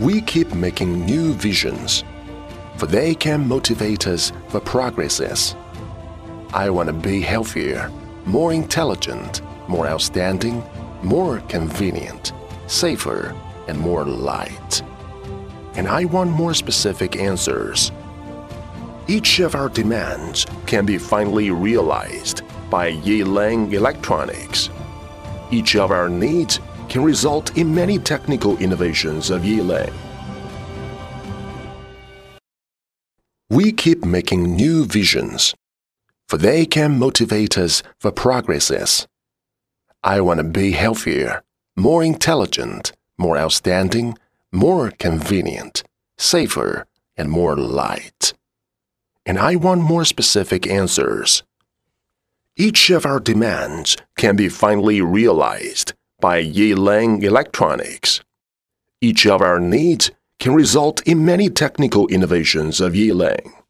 We keep making new visions, for they can motivate us for progresses. I want to be healthier, more intelligent, more outstanding, more convenient, safer, and more light. And I want more specific answers. Each of our demands can be finally realized by Yilang Electronics. Each of our needs can result in many technical innovations of Yilang. We keep making new visions, for they can motivate us for progresses. I want to be healthier, more intelligent, more outstanding, more convenient, safer, and more light. And I want more specific answers. Each of our demands can be finally realized by Yilang Electronics. Each of our needs can result in many technical innovations of Yilang.